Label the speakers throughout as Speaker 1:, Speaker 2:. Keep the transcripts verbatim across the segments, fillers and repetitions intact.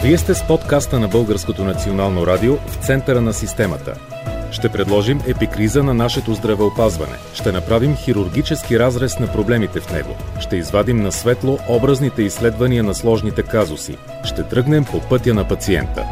Speaker 1: Вие сте с подкаста на Българското национално радио в центъра на системата. Ще предложим епикриза на нашето здравеопазване. Ще направим хирургически разрез на проблемите в него. Ще извадим на светло образните изследвания на сложните казуси. Ще тръгнем по пътя на пациента.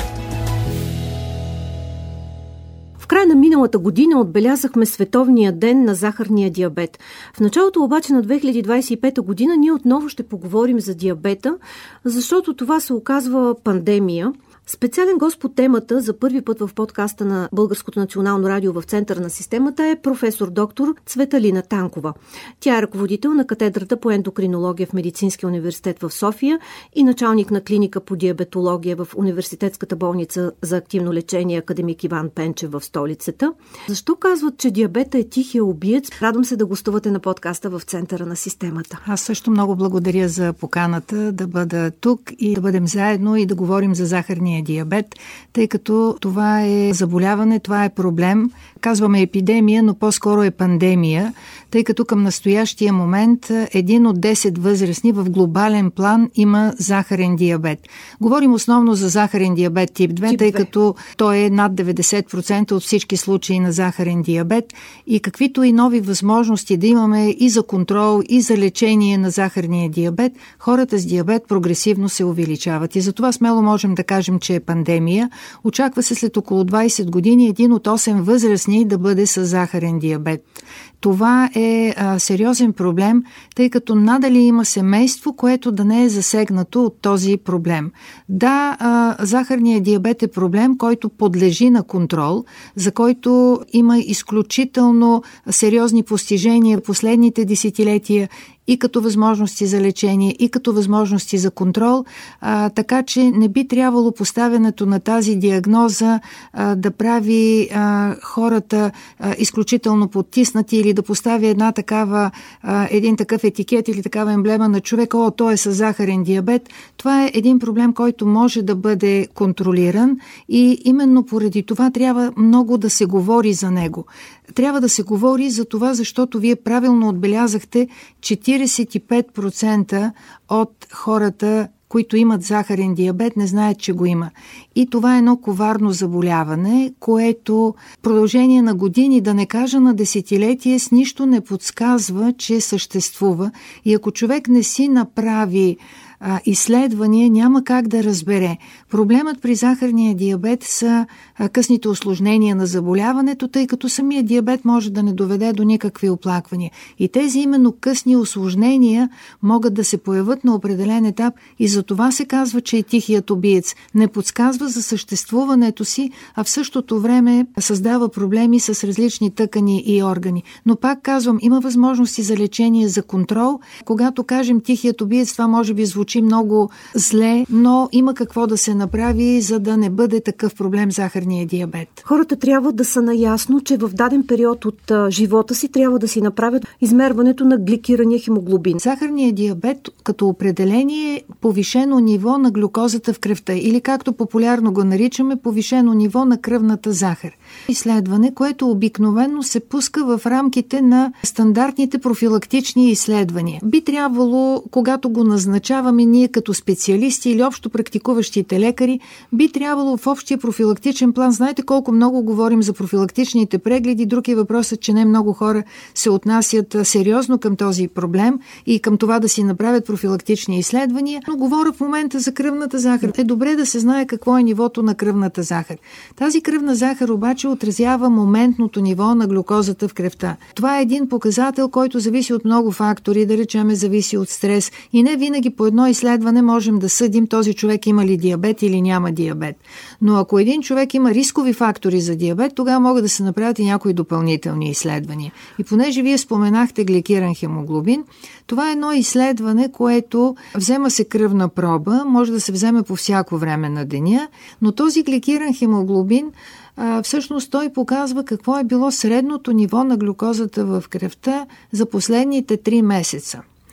Speaker 2: В края на миналата година отбелязахме Световния ден на захарния диабет. В началото обаче на две хиляди двадесет и пета година ние отново ще поговорим за диабета, защото това се оказва пандемия. Специален гост по темата за първи път в подкаста на Българското национално радио в центъра на системата е професор доктор Цветалина Танкова. Тя е ръководител на катедрата по ендокринология в Медицинския университет в София и началник на клиника по диабетология в Университетската болница за активно лечение академик Иван Пенчев в столицата. Защо казват, че диабета е тихия убиец? Радвам се да гостувате на подкаста в центъра на системата.
Speaker 3: Аз също много благодаря за поканата да бъда тук и да бъдем заедно и да говорим за захарния диабет, тъй като това е заболяване, това е проблем. Казваме епидемия, но по-скоро е пандемия, тъй като към настоящия момент един от десет възрастни в глобален план има захарен диабет. Говорим основно за захарен диабет тип две, тип две. Тъй като той е над деветдесет процента от всички случаи на захарен диабет и каквито и нови възможности да имаме и за контрол, и за лечение на захарния диабет, хората с диабет прогресивно се увеличават. И затова смело можем да кажем, че е пандемия. Очаква се след около двадесет години един от осем възрастни да бъде с захарен диабет. Това е а, сериозен проблем, тъй като надали има семейство, което да не е засегнато от този проблем. Да, а, захарният диабет е проблем, който подлежи на контрол, за който има изключително сериозни постижения в последните десетилетия и като възможности за лечение, и като възможности за контрол, а, така че не би трябвало поставянето на тази диагноза а, да прави а, хората а, изключително потиснати или да поставя една такава, а, един такъв етикет или такава емблема на човека, о, той е с захарен диабет. Това е един проблем, който може да бъде контролиран и именно поради това трябва много да се говори за него. Трябва да се говори за това, защото вие правилно отбелязахте, четиридесет и пет процента от хората, които имат захарен диабет, не знаят, че го има. И това е едно коварно заболяване, което в продължение на години, да не кажа на десетилетие, с нищо не подсказва, че съществува. И ако човек не си направи а, изследвания, няма как да разбере. Проблемът при захарния диабет са а, късните усложнения на заболяването, тъй като самия диабет може да не доведе до никакви оплаквания. И тези именно късни усложнения могат да се появят на определен етап и за това се казва, че е тихият убиец. Не подсказва за съществуването си, а в същото време създава проблеми с различни тъкани и органи. Но пак казвам, има възможности за лечение, за контрол. Когато кажем тихият убиец, това може би звучи много зле, но има какво да се направи, за да не бъде такъв проблем захарния диабет.
Speaker 2: Хората трябва да са наясно, че в даден период от а, живота си трябва да си направят измерването на гликирания хемоглобин.
Speaker 3: Захарният диабет като определение е повишено ниво на глюкозата в кръвта или както популярно го наричаме, повишено ниво на кръвната захар. Изследване, което обикновено се пуска в рамките на стандартните профилактични изследвания. Би трябвало, когато го назначаваме ние като специалисти или общо практикуващите лекари, би трябвало в общия профилактичен план, знаете колко много говорим за профилактичните прегледи, друг е въпросът, че не много хора се отнасят сериозно към този проблем и към това да си направят профилактични изследвания, но говоря в момента за кръвната захар. Е добре да се знае какво е нивото на кръвната захар. Тази кръвна захар обаче отразява моментното ниво на глюкозата в кръвта. Това е един показател, който зависи от много фактори, да речеме зависи от стрес и не винаги по едно изследване можем да съдим този човек има ли диабет или няма диабет. Но ако един човек има рискови фактори за диабет, тогава могат да се направят и някои допълнителни изследвания. И понеже вие споменахте гликиран хемоглобин, това е едно изследване, което взема се кръвна проба, може да се вземе по всяко време на деня, но този гликиран хемоглобин а, всъщност той показва какво е било средното ниво на глюкозата в кръвта за последните три месеца.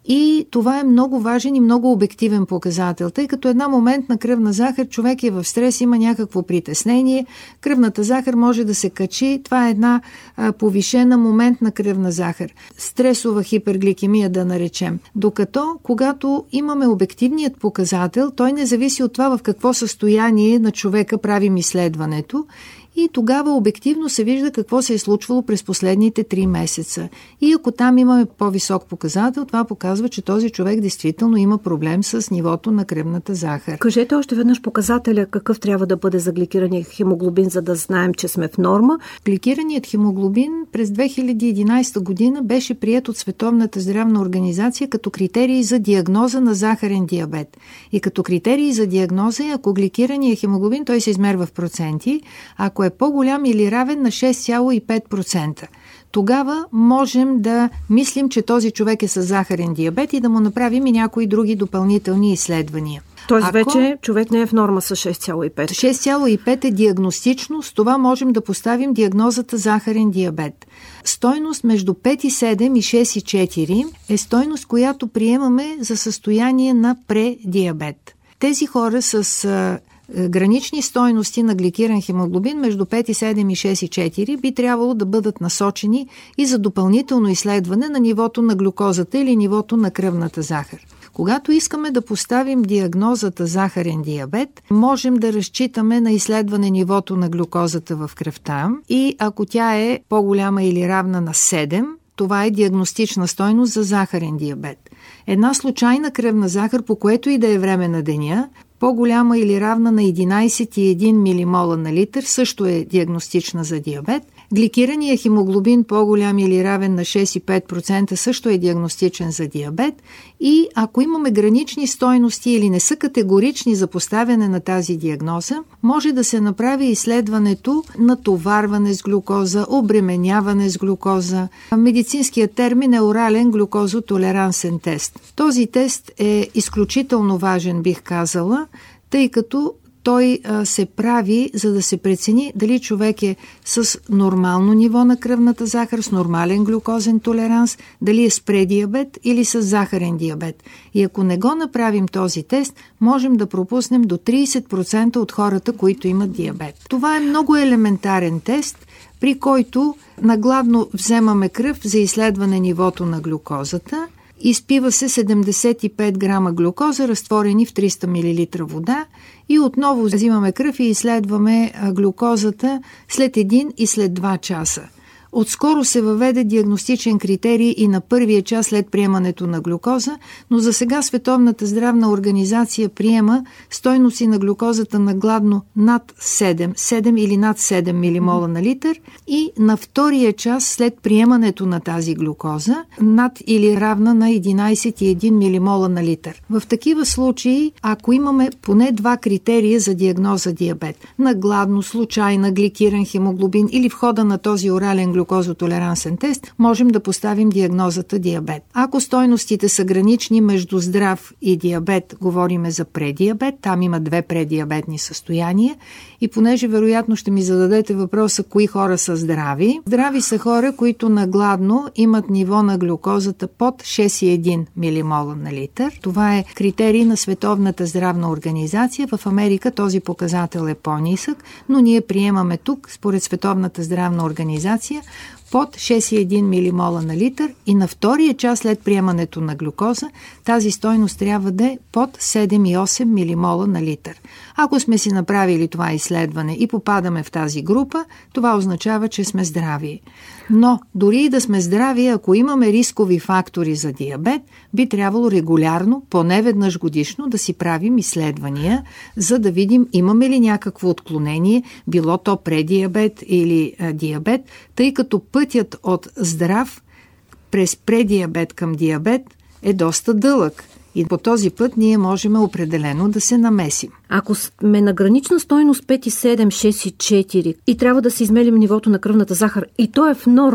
Speaker 3: И това е много важен и много обективен показател, тъй като една моментна кръвна захар, човек е в стрес, има някакво притеснение, кръвната захар може да се качи, това е една а, повишена моментна кръвна захар, стресова хипергликемия да наречем. Докато, когато имаме обективният показател, той не зависи от това в какво състояние на човека правим изследването, и тогава обективно се вижда какво се е случвало през последните три месеца. И ако там имаме по-висок показател, това показва, че този човек действително има проблем с нивото на кръвната захар.
Speaker 2: Кажете още веднъж показателя какъв трябва да бъде за гликирания хемоглобин, за да знаем, че сме в норма.
Speaker 3: Гликираният хемоглобин през две хиляди и единадесета година беше приет от Световната здравна организация като критерий за диагноза на захарен диабет. И като критерий за диагноза е, ако гликираният хемоглобин, той се измерва в проценти, ако е по-голям или равен на шест цяло и пет процента. Тогава можем да мислим, че този човек е с захарен диабет и да му направим и някои други допълнителни изследвания.
Speaker 2: Тоест Ако... вече човек не е в норма с шест цяло и пет.
Speaker 3: шест цяло и пет е диагностично, с това можем да поставим диагнозата захарен диабет. Стойност между пет и седем и шест и четири е стойност, която приемаме за състояние на предиабет. Тези хора с гранични стойности на гликиран хемоглобин между пет и седем и шест и четири би трябвало да бъдат насочени и за допълнително изследване на нивото на глюкозата или нивото на кръвната захар. Когато искаме да поставим диагнозата захарен диабет, можем да разчитаме на изследване нивото на глюкозата в кръвта и ако тя е по-голяма или равна на седем, това е диагностична стойност за захарен диабет. Една случайна кръвна захар, по което и да е време на деня, по-голяма или равна на единадесет цяло и едно милимола на литър, също е диагностична за диабет. Гликираният хемоглобин по-голям или равен на шест цяло и пет процента също е диагностичен за диабет. И ако имаме гранични стойности или не са категорични за поставяне на тази диагноза, може да се направи изследването натоварване с глюкоза, обременяване с глюкоза. Медицинският термин е орален глюкозотолерансен тест. Този тест е изключително важен, бих казала, тъй като той а, се прави, за да се прецени дали човек е с нормално ниво на кръвната захар, с нормален глюкозен толеранс, дали е с предиабет или с захарен диабет. И ако не го направим този тест, можем да пропуснем до тридесет процента от хората, които имат диабет. Това е много елементарен тест, при който наглавно вземаме кръв за изследване нивото на глюкозата. Изпива се седемдесет и пет грама глюкоза, разтворени в триста милилитра вода и отново взимаме кръв и изследваме глюкозата след един и след два часа. Отскоро се въведе диагностичен критерий и на първия час след приемането на глюкоза, но за сега Световната здравна организация приема стойности на глюкозата наглавно над седем, седем или над седем милимола на литър и на втория час след приемането на тази глюкоза над или равна на единадесет цяло и едно милимола на литър. В такива случаи, ако имаме поне два критерия за диагноза диабет, наглавно, случайна, гликиран хемоглобин или в хода на този орален глюкозотолерансен тест, можем да поставим диагнозата диабет. Ако стойностите са гранични между здрав и диабет, говориме за предиабет, там има две предиабетни състояния и понеже вероятно ще ми зададете въпроса кои хора са здрави, здрави са хора, които нагладно имат ниво на глюкозата под шест цяло и едно милимола на литър. Това е критерий на Световната здравна организация. В Америка този показател е по-нисък, но ние приемаме тук, според Световната здравна организация, под шест цяло и едно милимола на литър и на втория час след приемането на глюкоза тази стойност трябва да е под седем цяло и осем милимола на литър. Ако сме си направили това изследване и попадаме в тази група, това означава, че сме здрави. Но дори и да сме здрави, ако имаме рискови фактори за диабет, би трябвало регулярно, поне веднъж годишно, да си правим изследвания, за да видим имаме ли някакво отклонение, било то предиабет или а, диабет, тъй като пътят от здрав през предиабет към диабет е доста дълъг. И по този път ние можем определено да се намесим.
Speaker 2: Ако сме на гранична стойност пет цяло и седем, шест цяло и четири и трябва да си измерим нивото на кръвната захар и то е в норма,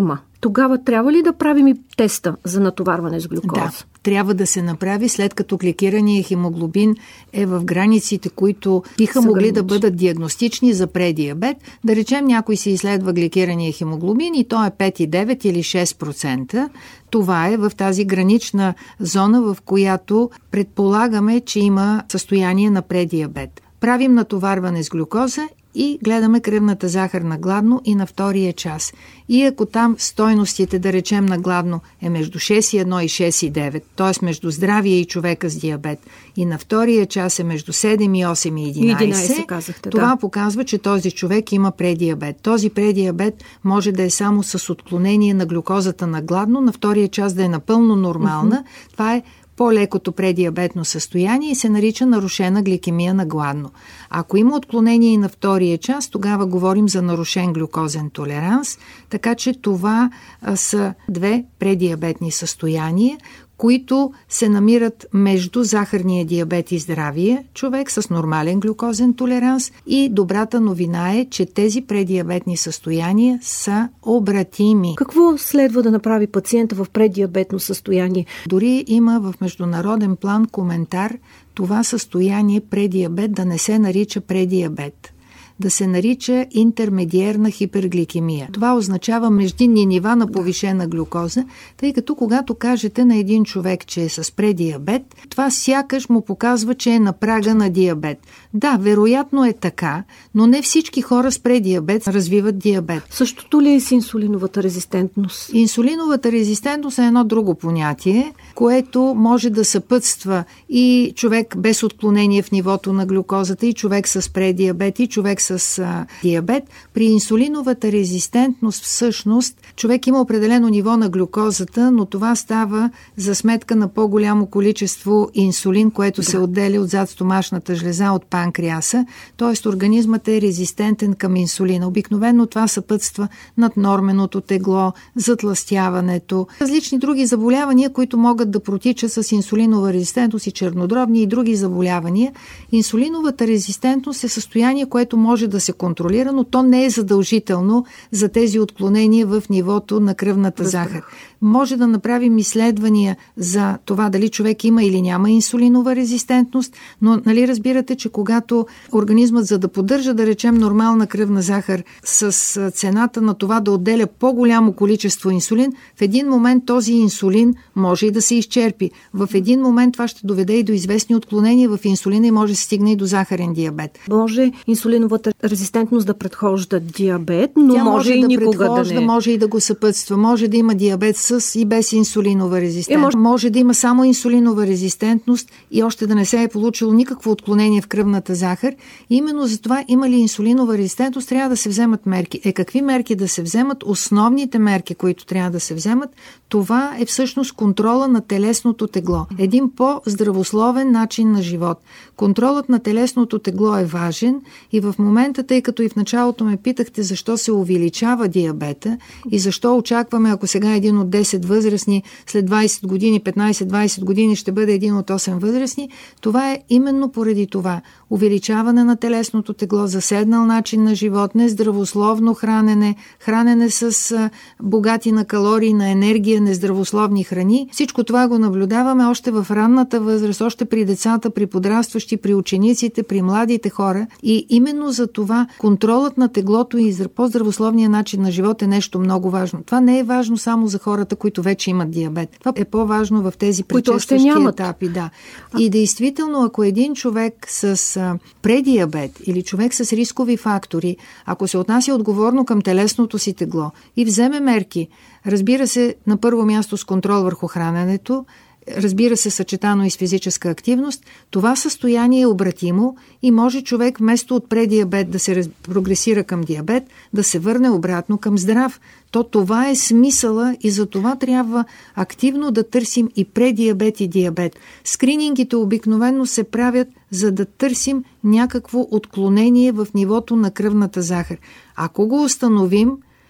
Speaker 2: Тогава трябва ли да правим и теста за натоварване с глюкоза?
Speaker 3: Да, трябва да се направи, след като гликирания хемоглобин е в границите, които биха
Speaker 2: Са
Speaker 3: могли
Speaker 2: гранични.
Speaker 3: да бъдат диагностични за предиабет. Да речем, някой се изследва гликирания хемоглобин и то е пет цяло и девет или шест процента. Това е в тази гранична зона, в която предполагаме, че има състояние на предиабет. Правим натоварване с глюкоза и гледаме кръвната захар на гладно и на втория час. И ако там стойностите, да речем на гладно, е между шест цяло едно и шест цяло и девет, т.е. между здравия и човека с диабет, и на втория час е между седем и осем и единайсет,
Speaker 2: единайсет казахте,
Speaker 3: това
Speaker 2: да.
Speaker 3: показва, че този човек има предиабет. Този предиабет може да е само с отклонение на глюкозата на гладно, на втория час да е напълно нормална. Mm-hmm. Това е по-лекото предиабетно състояние и се нарича нарушена гликемия на гладно. Ако има отклонение и на втория час, тогава говорим за нарушен глюкозен толеранс, така че това а, са две предиабетни състояния, които се намират между захарния диабет и здравия човек с нормален глюкозен толеранс, и добрата новина е, че тези предиабетни състояния са обратими.
Speaker 2: Какво следва да направи пациента в преддиабетно състояние?
Speaker 3: Дори има в международен план коментар това състояние предиабет да не се нарича предиабет, да се нарича интермедиерна хипергликемия. Това означава междинни нива на повишена глюкоза, тъй като когато кажете на един човек, че е с предиабет, това сякаш му показва, че е на прага на диабет. Да, вероятно е така, но не всички хора с предиабет развиват диабет.
Speaker 2: Същото ли е с инсулиновата резистентност?
Speaker 3: Инсулиновата резистентност е едно друго понятие, което може да съпътства и човек без отклонение в нивото на глюкозата, и човек с предиабет, и човек с а, диабет. При инсулиновата резистентност всъщност човек има определено ниво на глюкозата, но това става за сметка на по-голямо количество инсулин, което да. се отделя от задстомашната жлеза, от панкреаса, т.е. организмът е резистентен към инсулина. Обикновено това съпътства наднорменото тегло, затлъстяването, различни други заболявания, които могат да протичат с инсулинова резистентност, и чернодробни и други заболявания. Инсулиновата резистентност е състояние, което може да се контролира, но то не е задължително за тези отклонения в нивото на кръвната Разбрах. захар. Може да направим изследвания за това дали човек има или няма инсулинова резистентност, но нали разбирате, че когато организмът, за да поддържа, да речем, нормална кръвна захар с цената на това да отделя по-голямо количество инсулин, в един момент този инсулин може и да се изчерпи. В един момент това ще доведе и до известни отклонения в инсулина и може да се стигне и до захарен диабет.
Speaker 2: Може инсулиновата резистентност да предхожда диабет, но
Speaker 3: Тя
Speaker 2: може,
Speaker 3: може
Speaker 2: и
Speaker 3: да
Speaker 2: никога
Speaker 3: предхожда,
Speaker 2: да не.
Speaker 3: може и да го съпътства. Може да има диабет с и без инсулинова резистентност.
Speaker 2: Е, може...
Speaker 3: може да има само инсулинова резистентност и още да не се е получило никакво отклонение в кръвната захар. И именно за това, има ли инсулинова резистентност, трябва да се вземат мерки. Е, какви мерки да се вземат? Основните мерки, които трябва да се вземат, това е всъщност контрола на телесното тегло. Един по-здравословен начин на живот. Контролът на телесното тегло е важен и в момента, тъй като и в началото ме питахте защо се увеличава диабета и защо очакваме, ако сега един от десет възрастни, след двайсет години, петнайсет-двайсет години ще бъде един от осем възрастни, това е именно поради това. Увеличаване на телесното тегло, заседнал начин на живот, нездравословно хранене, хранене с а, богати на калории, на енергия, нездравословни храни. Всичко това го наблюдаваме още в ранната възраст, още при децата, при подрастващи, при учениците, при младите хора. И именно за това контролът на теглото и по-здравословния начин на живот е нещо много важно. Това не е важно само за хората, които вече имат диабет. Това е по-важно в тези предшестващи етапи. Да. И действително, ако един човек с а, предиабет или човек с рискови фактори, ако се отнася отговорно към телесното си тегло и вземе мерки, разбира се, на първо място с контрол върху храненето, разбира се, съчетано и с физическа активност, това състояние е обратимо и може човек вместо от предиабет да се прогресира към диабет, да се върне обратно към здрав. То това е смисъла и за това трябва активно да търсим и предиабет и диабет. Скринингите обикновено се правят, за да търсим някакво отклонение в нивото на кръвната захар. Ако го установим,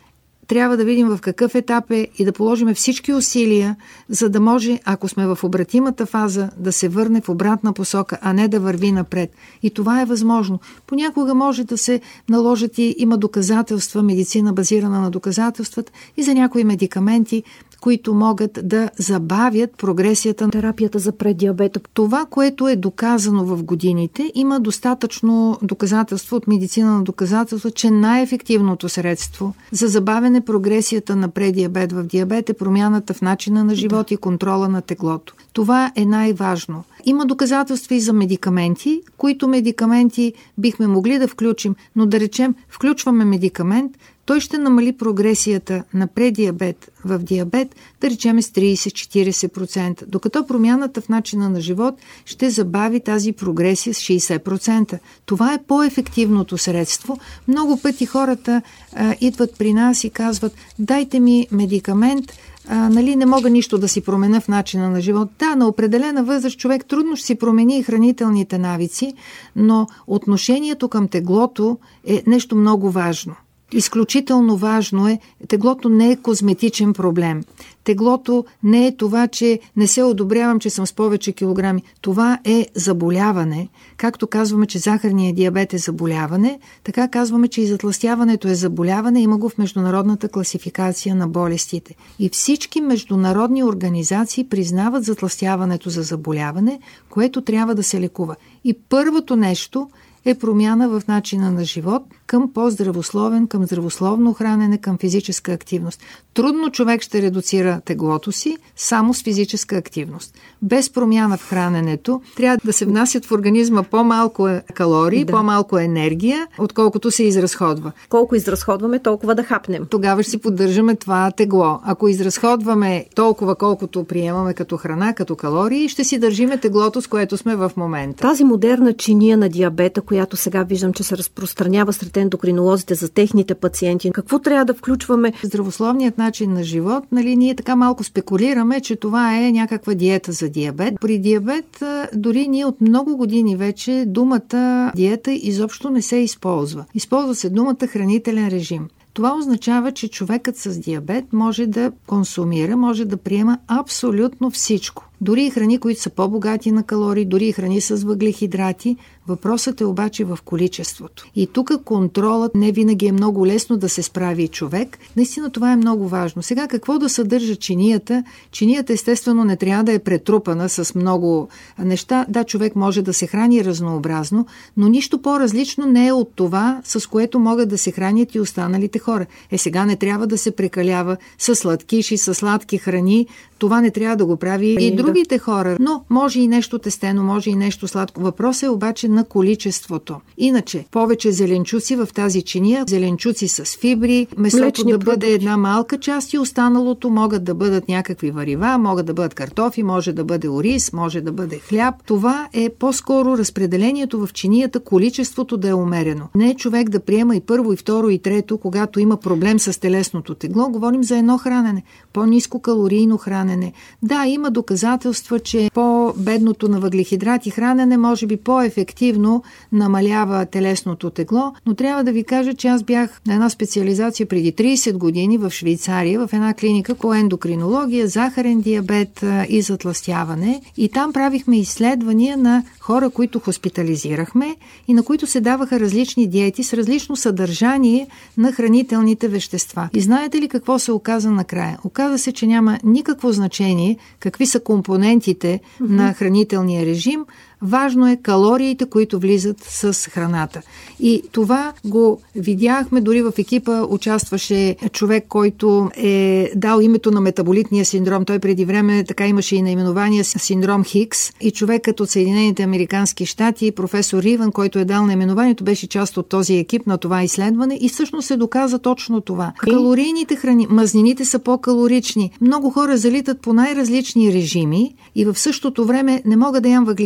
Speaker 3: трябва да видим в какъв етап е и да положим всички усилия, за да може, ако сме в обратимата фаза, да се върне в обратна посока, а не да върви напред. И това е възможно. Понякога може да се наложат и има доказателства, медицина базирана на доказателствата и за някои медикаменти, които могат да забавят прогресията на
Speaker 2: терапията за преддиабета.
Speaker 3: Това, което е доказано в годините, има достатъчно доказателство от медицина на доказателство, че най-ефективното средство за забавяне прогресията на преддиабет в диабет е промяната в начина на живот и контрола на теглото. Това е най-важно. Има доказателства и за медикаменти, които медикаменти бихме могли да включим, но да речем, включваме медикамент, той ще намали прогресията на преддиабет в диабет, да речем с трийсет до четирийсет процента, докато промяната в начина на живот ще забави тази прогресия с шейсет процента. Това е по-ефективното средство. Много пъти хората а, идват при нас и казват: дайте ми медикамент, А, нали, не мога нищо да си променя в начина на живот. Да, на определена възраст човек трудно ще си промени и хранителните навици, но отношението към теглото е нещо много важно. Изключително важно е, теглото не е козметичен проблем. Теглото не е това, че не се одобрявам, че съм с повече килограми. Това е заболяване. Както казваме, че захарният диабет е заболяване, така казваме, че и затлъстяването е заболяване. Има го в международната класификация на болестите. И всички международни организации признават затлъстяването за заболяване, което трябва да се лекува. И първото нещо е промяна в начина на живот към по-здравословен, към здравословно хранене, към физическа активност. Трудно човек ще редуцира теглото си само с физическа активност. Без промяна в храненето трябва да се внасят в организма по-малко калории, да. по-малко енергия, отколкото се изразходва.
Speaker 2: Колко изразходваме, толкова да хапнем.
Speaker 3: Тогава ще си поддържаме това тегло. Ако изразходваме толкова, колкото приемаме като храна, като калории, ще си държиме теглото, с което сме в момента.
Speaker 2: Тази модерна чиния на диабета, която сега виждам, че се разпространява сред ендокринолозите за техните пациенти. Какво трябва да включваме?
Speaker 3: Здравословният начин на живот, нали, ние така малко спекулираме, че това е някаква диета за диабет. При диабет, дори ние от много години вече думата диета изобщо не се използва. Използва се думата хранителен режим. Това означава, че човекът с диабет може да консумира, може да приема абсолютно всичко. Дори и храни, които са по-богати на калории, дори и храни с въглехидрати. Въпросът е обаче в количеството. И тук контролът не винаги е много лесно да се справи човек. Наистина това е много важно. Сега какво да съдържа чинията? Чинията естествено не трябва да е претрупана с много неща. Да, човек може да се храни разнообразно, но нищо по-различно не е от това, с което могат да се хранят и останалите хора. Е, сега не трябва да се прекалява с сладкиши, с сладки храни. Това не трябва да го прави и другите хора. Но може и нещо тестено, може и нещо сладко. Въпросът е обаче на количеството. Иначе, повече зеленчуци в тази чиния, зеленчуци с фибри, месото Млечни да бъде продукти. Една малка част и останалото могат да бъдат някакви варива, могат да бъдат картофи, може да бъде ориз, може да бъде хляб. Това е по-скоро разпределението в чинията, количеството да е умерено. Не е човек да приема и първо, и второ, и трето, когато има проблем с телесното тегло. Говорим за едно хранене, по-ниско калорийно хранене. Да, има доказателства, че по-бедното на въглехидрати хранене може би по-ефективно намалява телесното тегло, но трябва да ви кажа, че аз бях на една специализация преди трийсет години в Швейцария, в една клиника по ендокринология, захарен диабет и затлъстяване. И там правихме изследвания на хора, които хоспитализирахме и на които се даваха различни диети с различно съдържание на хранителните вещества. И знаете ли какво се оказа накрая? Оказа се, че няма никакво значение какви са компонентите mm-hmm. на хранителния режим. Важно е калориите, които влизат с храната. И това го видяхме, дори в екипа участваше човек, който е дал името на метаболитния синдром. Той преди време така имаше и наименование синдром Хикс. И човекът от Съединените американски щати, професор Риван, който е дал наименованието, беше част от този екип на това изследване и всъщност се доказа точно това. Калорийните храни, мазнините са по-калорични. Много хора залитат по най-различни режими и в същото време не мога да ям въглехидрати,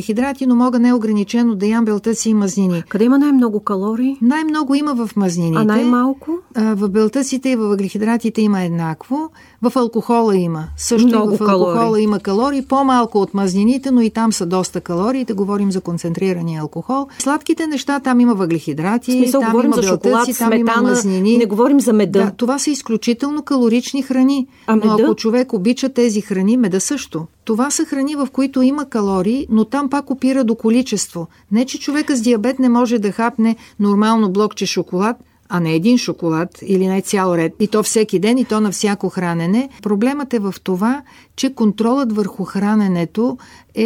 Speaker 3: но мога неограничено да ям белтъци и мазнини.
Speaker 2: Къде има най-много калории?
Speaker 3: Най-много има в мазнините.
Speaker 2: А най-малко?
Speaker 3: В белтъците и в въглехидратите има еднакво. В алкохола има. Също
Speaker 2: много
Speaker 3: и в алкохола
Speaker 2: калории.
Speaker 3: има калории. По-малко от мазнините, но и там са доста калории. Да говорим за концентрирания алкохол. Сладките неща, там има въглехидрати,
Speaker 2: смисъл,
Speaker 3: там
Speaker 2: говорим
Speaker 3: има
Speaker 2: за
Speaker 3: белтъци,
Speaker 2: шоколад,
Speaker 3: там
Speaker 2: сметана,
Speaker 3: има мазнини.
Speaker 2: Не говорим за меда.
Speaker 3: Да, това са изключително калорични храни.
Speaker 2: А
Speaker 3: но
Speaker 2: меда?
Speaker 3: Ако човек обича тези храни, меда също. Това са храни, в които има калории, но там пак опира до количество. Не, че човека с диабет не може да хапне нормално блокче шоколад, а не един шоколад или не цял ред. И то всеки ден, и то на всяко хранене. Проблемът е в това, че контролът върху храненето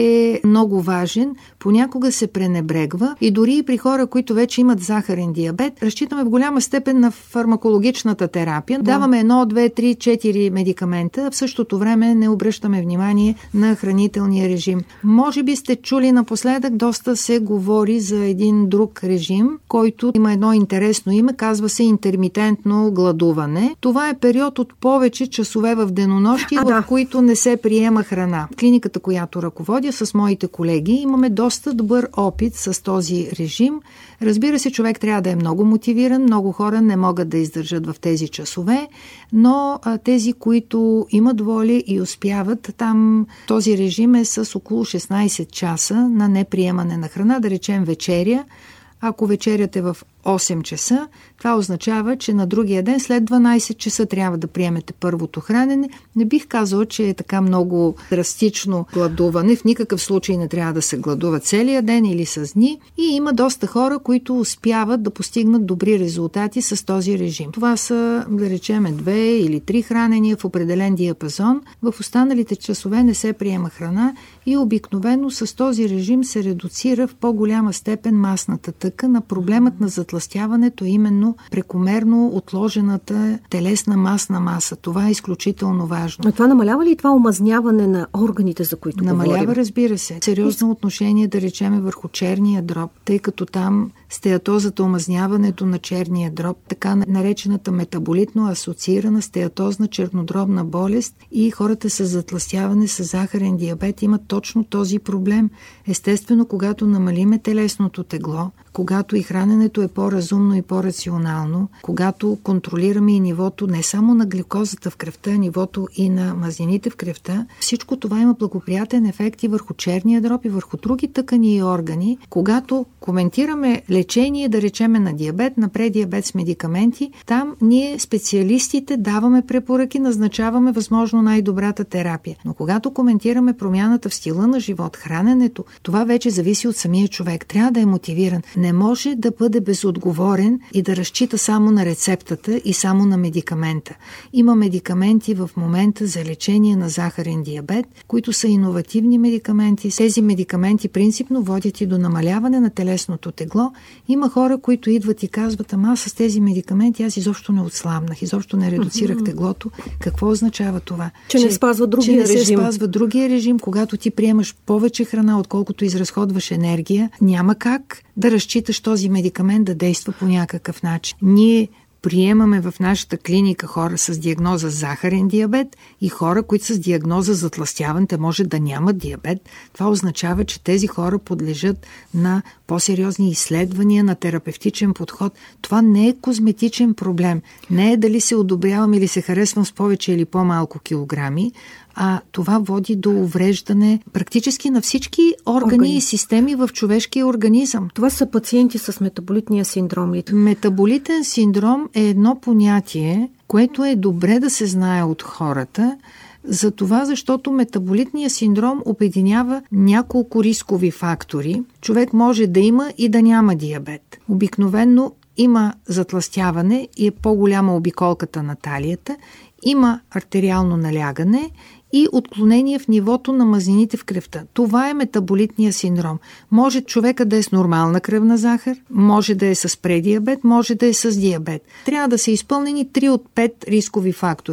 Speaker 3: е много важен. Понякога се пренебрегва и дори и при хора, които вече имат захарен диабет, разчитаме в голяма степен на фармакологичната терапия. Да. Даваме едно, две, три, четири медикамента, а в същото време не обръщаме внимание на хранителния режим. Може би сте чули напоследък, доста се говори за един друг режим, който има едно интересно име, казва се интермитентно гладуване. Това е период от повече часове в денонощие, а, в да. които не се приема храна. В клиниката, която ръководя с моите колеги, имаме доста добър опит с този режим. Разбира се, човек трябва да е много мотивиран. Много хора не могат да издържат в тези часове, но а, тези, които имат воля и успяват, там този режим е с около шестнайсет часа на неприемане на храна, да речем вечеря. Ако вечерят е в осем часа, това означава, че на другия ден след дванайсет часа трябва да приемете първото хранене. Не бих казала, че е така много драстично гладуване. В никакъв случай не трябва да се гладува целия ден или с дни. И има доста хора, които успяват да постигнат добри резултати с този режим. Това са, да речеме, две или три хранения в определен диапазон. В останалите часове не се приема храна и обикновено с този режим се редуцира в по-голяма степен масната тъкан, на проблемът на затлъстяването, именно прекомерно отложената телесна масна маса. Това е изключително важно.
Speaker 2: А това намалява ли това омазняване на органите, за които
Speaker 3: намалява,
Speaker 2: говорим?
Speaker 3: Намалява, разбира се. Сериозно отношение, да речеме, върху черния дроб, тъй като там стеатозата, омазняването на черния дроб, така наречената метаболитно асоциирана стеатозна чернодробна болест, и хората с затлъстяване, с захарен диабет имат точно този проблем. Естествено, когато намалиме телесното тегло, когато и храненето е по-разумно и по-рационално, когато контролираме и нивото не само на глюкозата в кръвта, нивото и на мазнините в кръвта, всичко това има благоприятен ефект и върху черния дроб, и върху други тъкани и органи. Когато коментираме лечение, да речеме на диабет, на предиабет с медикаменти, там ние специалистите даваме препоръки, назначаваме възможно най-добрата терапия. Но когато коментираме промяната в стила на живот, храненето, това вече зависи от самия човек. Трябва да е мотивиран. Не може да бъде безотговорен и да разчита само на рецептата и само на медикамента. Има медикаменти в момента за лечение на захарен диабет, които са иновативни медикаменти. Тези медикаменти принципно водят и до намаляване на телесното тегло. Има хора, които идват и казват: ама с тези медикаменти аз изобщо не отслабнах, изобщо не редуцирах mm-hmm. теглото. Какво означава това?
Speaker 2: Че, че не спазва другия
Speaker 3: че
Speaker 2: режим.
Speaker 3: Че не се спазва другия режим. Когато ти приемаш повече храна, отколкото изразходваш енергия, няма как да разчиташ този медикамент да действа по някакъв начин. Ние приемаме в нашата клиника хора с диагноза захарен диабет и хора, които с диагноза затлъстяване, те може да нямат диабет. Това означава, че тези хора подлежат на по-сериозни изследвания, на терапевтичен подход. Това не е козметичен проблем. Не е дали се одобрявам или се харесвам с повече или по-малко килограми, а това води до увреждане практически на всички органи, органи и системи в човешкия организъм.
Speaker 2: Това са пациенти с метаболитния синдром ли?
Speaker 3: Метаболитен синдром е едно понятие, което е добре да се знае от хората, за това, защото метаболитният синдром обединява няколко рискови фактори. Човек може да има и да няма диабет. Обикновено има затлъстяване и е по-голяма обиколката на талията, има артериално налягане и отклонение в нивото на мазнините в кръвта. Това е метаболитния синдром. Може човека да е с нормална кръвна захар, може да е с предиабет, може да е с диабет. Трябва да са изпълнени три от пет рискови фактори.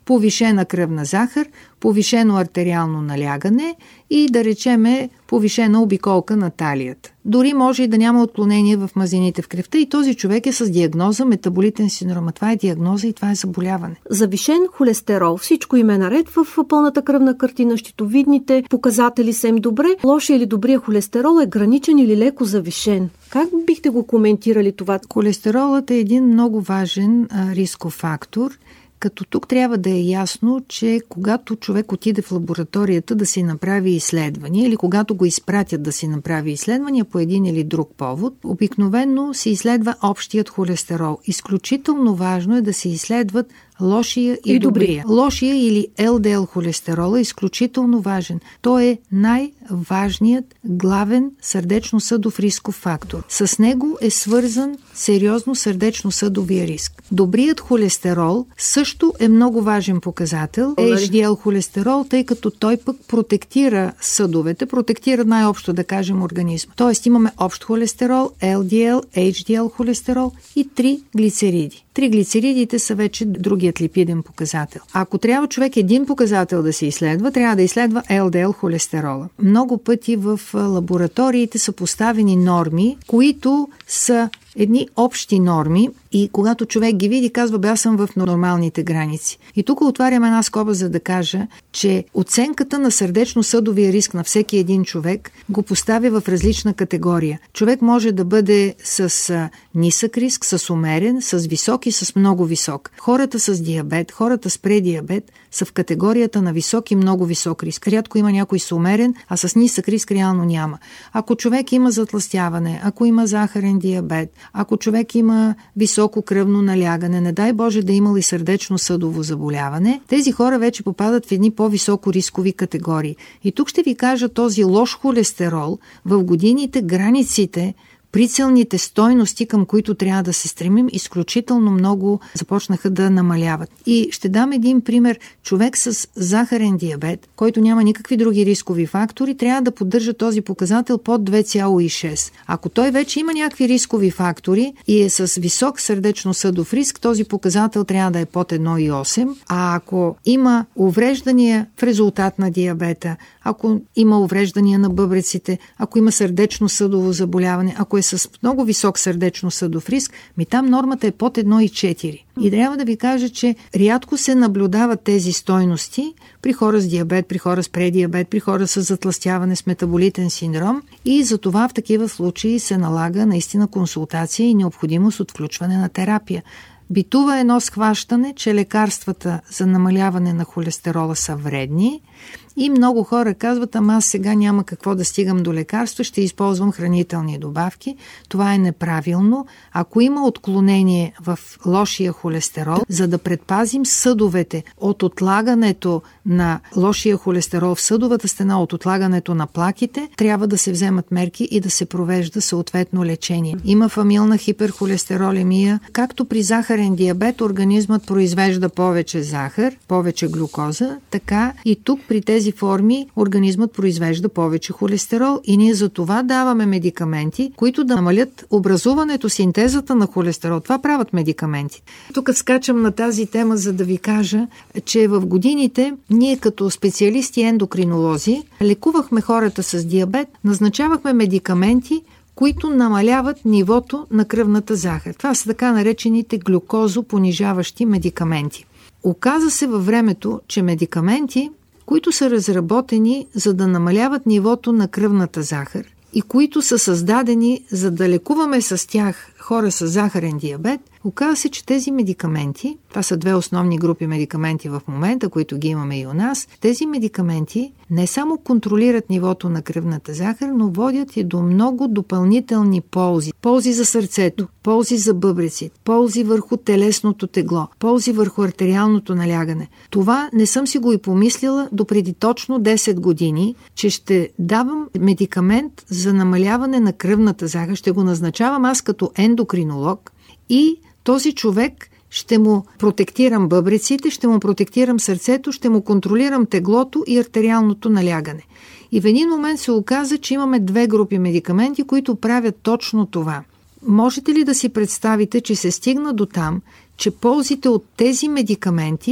Speaker 3: повишена кръвна захар, повишено артериално налягане и да речеме повишена обиколка на талията. Дори може и да няма отклонение в мазнините в кръвта и този човек е с диагноза метаболитен синдром. Това е диагноза и това е заболяване.
Speaker 2: Завишен холестерол, всичко им е наред в пълната кръвна картина, щитовидните показатели са им добре. Лошия или добрия холестерол е граничен или леко завишен. Как бихте го коментирали това?
Speaker 3: Холестеролът е един много важен а, рисков фактор, като тук трябва да е ясно, че когато човек отиде в лабораторията да си направи изследвания или когато го изпратят да си направи изследвания по един или друг повод, обикновено се изследва общият холестерол. Изключително важно е да се изследват лошия и, и добрия. Лошия или ел ди ел холестерол е изключително важен. Той е най-важният главен сърдечно-съдов рисков фактор. С него е свързан сериозно сърдечно-съдовия риск. Добрият холестерол също е много важен показател. ейч ди ел холестерол, тъй като той пък протектира съдовете, протектира най-общо да кажем организма. Тоест имаме общ холестерол, ел ди ел, ейч ди ел холестерол и три глицериди. Триглицеридите са вече другият липиден показател. Ако трябва човек един показател да се изследва, трябва да изследва ел ди ел холестерола. Много пъти в лабораториите са поставени норми, които са едни общи норми и когато човек ги види, казва, бе, аз съм в нормалните граници. И тук отварям една скоба, за да кажа, че оценката на сърдечно-съдовия риск на всеки един човек го поставя в различна категория. Човек може да бъде с а, нисък риск, с умерен, с висок и с много висок. Хората с диабет, хората с предиабет са в категорията на висок и много висок риск. Рядко има някой с умерен, а с нисък риск реално няма. Ако човек има затлъстяване, ако има захарен диабет, ако човек има високо кръвно налягане, не дай Боже да имал и сърдечно-съдово заболяване, тези хора вече попадат в едни по-високо рискови категории. И тук ще ви кажа, този лош холестерол в годините, границите, прицелните стойности, към които трябва да се стремим, изключително много започнаха да намаляват. И ще дам един пример. Човек с захарен диабет, който няма никакви други рискови фактори, трябва да поддържа този показател под две цяло и шест. Ако той вече има някакви рискови фактори и е с висок сърдечно-съдов риск, този показател трябва да е под едно цяло и осем. А ако има увреждания в резултат на диабета, ако има увреждания на бъбреците, ако има сърдечно-съдово заболяване, ако е с много висок сърдечно-съдов риск, ми там нормата е под едно цяло и четири. И трябва да ви кажа, че рядко се наблюдават тези стойности при хора с диабет, при хора с предиабет, при хора с затлъстяване, с метаболитен синдром и за това в такива случаи се налага наистина консултация и необходимост от включване на терапия. Битува едно схващане, че лекарствата за намаляване на холестерола са вредни и много хора казват, ама аз сега няма какво да стигам до лекарства, ще използвам хранителни добавки. Това е неправилно. Ако има отклонение в лошия холестерол, за да предпазим съдовете от отлагането на лошия холестерол в съдовата стена, от отлагането на плаките, трябва да се вземат мерки и да се провежда съответно лечение. Има фамилна хиперхолестеролемия. Както при захарен диабет организмът произвежда повече захар, повече глюкоза, така и тук при тези форми организмът произвежда повече холестерол и ние за това даваме медикаменти, които да намалят образуването, синтезата на холестерол. Това правят медикаменти. Тук скачам на тази тема, за да ви кажа, че в годините ние като специалисти ендокринолози лекувахме хората с диабет, назначавахме медикаменти, които намаляват нивото на кръвната захар. Това са така наречените глюкозопонижаващи медикаменти. Оказа се във времето, че медикаменти, които са разработени за да намаляват нивото на кръвната захар и които са създадени за да лекуваме с тях хора с захарен диабет, оказа се, че тези медикаменти, това са две основни групи медикаменти в момента, които ги имаме и у нас, тези медикаменти не само контролират нивото на кръвната захар, но водят и до много допълнителни ползи. Ползи за сърцето, ползи за бъбреците, ползи върху телесното тегло, ползи върху артериалното налягане. Това не съм си го и помислила до преди точно десет години, че ще давам медикамент за намаляване на кръвната захар, ще го назначавам аз като ендокринолог и този човек ще му протектирам бъбреците, ще му протектирам сърцето, ще му контролирам теглото и артериалното налягане. И в един момент се оказа, че имаме две групи медикаменти, които правят точно това. Можете ли да си представите, че се стигна до там, че ползите от тези медикаменти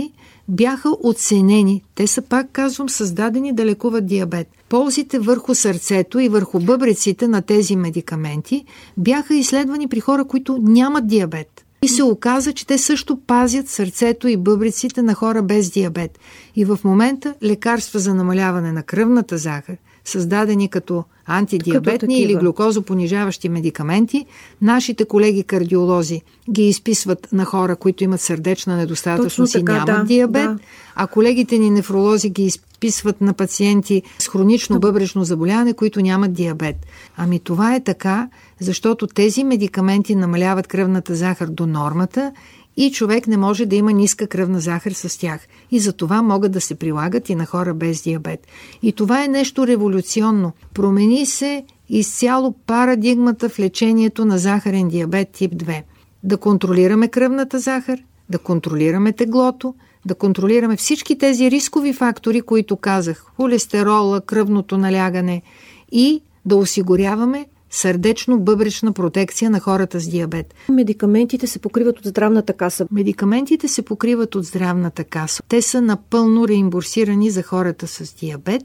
Speaker 3: бяха оценени. Те са, пак казвам, създадени да лекуват диабет. Ползите върху сърцето и върху бъбреците на тези медикаменти бяха изследвани при хора, които нямат диабет. И се оказа, че те също пазят сърцето и бъбреците на хора без диабет. И в момента лекарства за намаляване на кръвната захар, създадени като антидиабетни или глюкозопонижаващи медикаменти, нашите колеги кардиолози ги изписват на хора, които имат сърдечна недостатъчност и нямат да, диабет, да. А колегите ни нефролози ги изписват на пациенти с хронично бъбречно заболяване, които нямат диабет. Ами това е така, защото тези медикаменти намаляват кръвната захар до нормата и човек не може да има ниска кръвна захар с тях. И за това могат да се прилагат и на хора без диабет. И това е нещо революционно. Промени се изцяло парадигмата в лечението на захарен диабет тип две. Да контролираме кръвната захар, да контролираме теглото, да контролираме всички тези рискови фактори, които казах, холестерола, кръвното налягане и да осигуряваме сърдечно-бъбречна протекция на хората с диабет.
Speaker 2: Медикаментите се покриват от здравната каса.
Speaker 3: Медикаментите се покриват от здравната каса. Те са напълно реимбурсирани за хората с диабет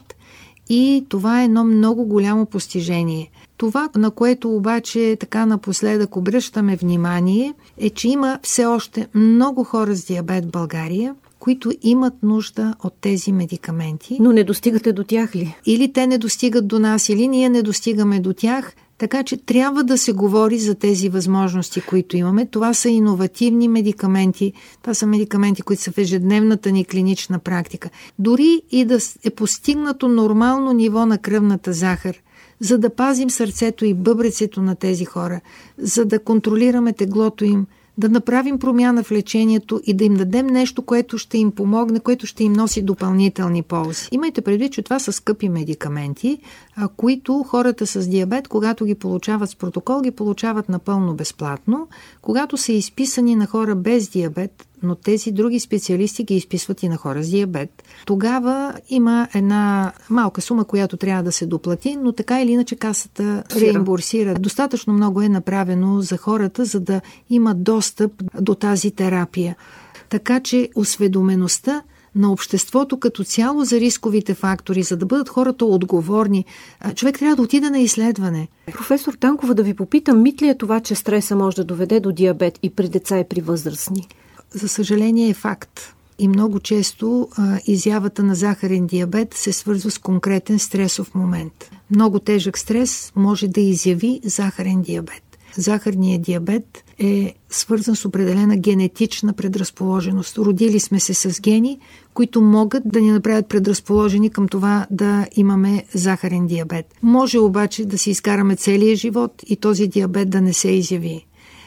Speaker 3: и това е едно много голямо постижение. Това, на което обаче така напоследък обръщаме внимание, е, че има все още много хора с диабет в България, които имат нужда от тези медикаменти.
Speaker 2: Но не достигате до тях ли?
Speaker 3: Или те не достигат до нас, или ние не достигаме до тях. Така че трябва да се говори за тези възможности, които имаме. Това са иновативни медикаменти. Това са медикаменти, които са в ежедневната ни клинична практика. Дори и да е постигнато нормално ниво на кръвната захар, за да пазим сърцето и бъбрецето на тези хора, за да контролираме теглото им, да направим промяна в лечението и да им дадем нещо, което ще им помогне, което ще им носи допълнителни ползи. Имайте предвид, че това са скъпи медикаменти, а които хората с диабет, когато ги получават с протокол, ги получават напълно безплатно. Когато са изписани на хора без диабет, но тези други специалисти ги изписват и на хора с диабет, тогава има една малка сума, която трябва да се доплати, но така или иначе касата реимбурсира. Достатъчно много е направено за хората, за да имат достъп до тази терапия. Така че осведомеността на обществото като цяло за рисковите фактори, за да бъдат хората отговорни, човек трябва да отиде на изследване.
Speaker 2: Професор Танкова, да ви попитам, мит ли е това, че стреса може да доведе до диабет и при деца, и при възрастни?
Speaker 3: За съжаление е факт. И много често а, изявата на захарен диабет се свързва с конкретен стресов момент. Много тежък стрес може да изяви захарен диабет. Захарният диабет е свързан с определена генетична предразположеност. Родили сме се с гени, които могат да ни направят предразположени към това да имаме захарен диабет. Може обаче да си изкараме целия живот и този диабет да не се изяви.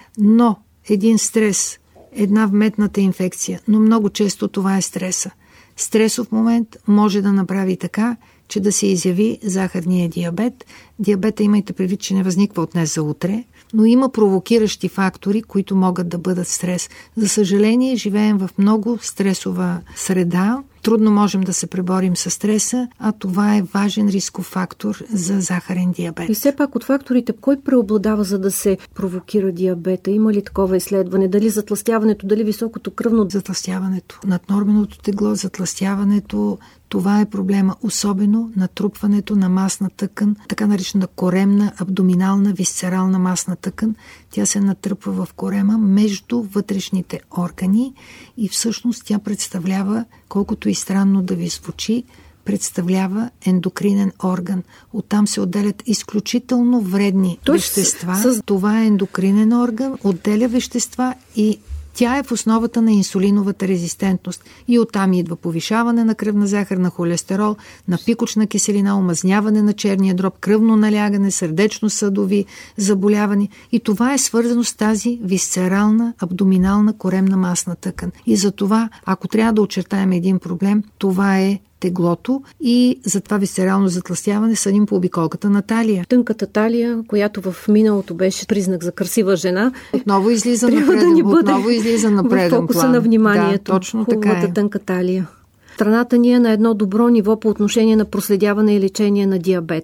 Speaker 3: Но един стрес, една вметната инфекция, но много често това е стреса. Стресов момент може да направи така, че да се изяви захарния диабет. Диабета, имайте предвид, че не възниква от днес за утре, но има провокиращи фактори, които могат да бъдат стрес. За съжаление, живеем в много стресова среда. Трудно можем да се преборим с стреса, а това е важен рисков фактор за захарен диабет.
Speaker 2: И все пак от факторите, кой преобладава, за да се провокира диабета? Има ли такова изследване? Дали затлъстяването, дали високото кръвно?
Speaker 3: Затлъстяването, наднорменото тегло, затлъстяването, това е проблема. Особено натрупването на масна тъкан, така наречена коремна, абдоминална, висцерална масна тъкан. Тя се натръпва в корема между вътрешните органи и всъщност тя представлява, колкото и странно да ви звучи, представлява ендокринен орган. Оттам се отделят изключително вредни Той вещества. С... Това е ендокринен орган, отделя вещества и тя е в основата на инсулиновата резистентност. И оттам идва повишаване на кръвна захар, на холестерол, на пикочна киселина, омазняване на черния дроб, кръвно налягане, сърдечно-съдови заболявания. И това е свързано с тази висцерална, абдоминална коремна масна тъкан. И за това, ако трябва да очертаем един проблем, това е теглото и за това висцерално затлъстяване съдим по обиколката на талия.
Speaker 2: Тънката талия, която в миналото беше признак за красива жена,
Speaker 3: отново излиза на преден, да отново излиза на преден план.
Speaker 2: В фокуса на вниманието.
Speaker 3: Да, точно така е.
Speaker 2: Тънка талия. Страната ни е на едно добро ниво по отношение на проследяване и лечение на диабета.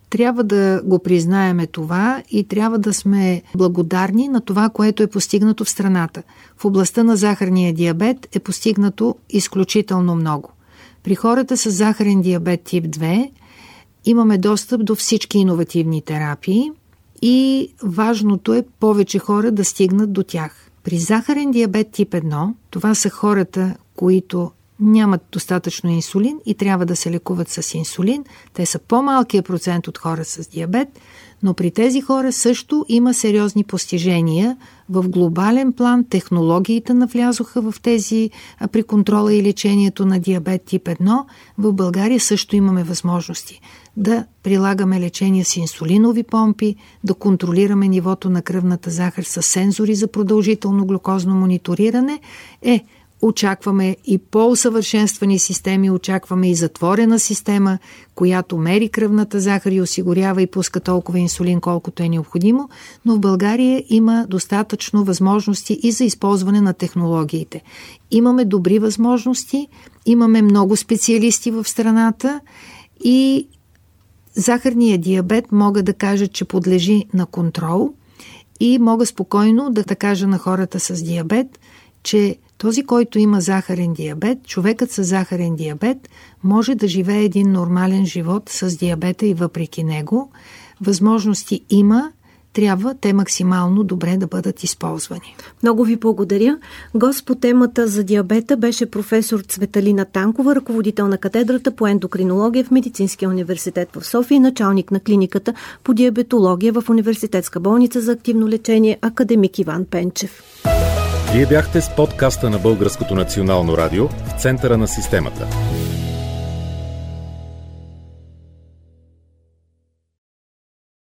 Speaker 3: Трябва да го признаеме това и трябва да сме благодарни на това, което е постигнато в страната. В областта на захарния диабет е постигнато изключително много. При хората с захарен диабет тип две имаме достъп до всички иновативни терапии и важното е повече хора да стигнат до тях. При захарен диабет тип едно, това са хората, които нямат достатъчно инсулин и трябва да се лекуват с инсулин. Те са по-малкият процент от хора с диабет, но при тези хора също има сериозни постижения. В глобален план технологиите навлязоха в тези при контрола и лечението на диабет тип едно. В България също имаме възможности да прилагаме лечение с инсулинови помпи, да контролираме нивото на кръвната захар с сензори за продължително глюкозно мониториране. Е, очакваме и по-усъвършенствани системи, очакваме и затворена система, която мери кръвната захар и осигурява и пуска толкова инсулин, колкото е необходимо, но в България има достатъчно възможности и за използване на технологиите. Имаме добри възможности, имаме много специалисти в страната и захарният диабет мога да кажа, че подлежи на контрол и мога спокойно да кажа на хората с диабет, че този, който има захарен диабет, човекът с захарен диабет може да живее един нормален живот с диабета и въпреки него. Възможности има, трябва те максимално добре да бъдат използвани.
Speaker 2: Много ви благодаря. Гост по темата за диабета беше професор Цветалина Танкова, ръководител на катедрата по ендокринология в Медицинския университет в София и началник на клиниката по диабетология в Университетска болница за активно лечение академик Иван Пенчев.
Speaker 1: Вие бяхте с подкаста на Българското национално радио в центъра на системата.